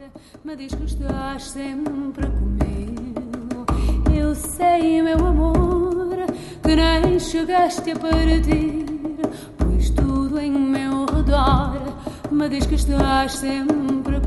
me diz que estás sempre comigo. Eu sei, meu amor, que nem chegaste a partir, pois tudo em meu redor me diz que estás sempre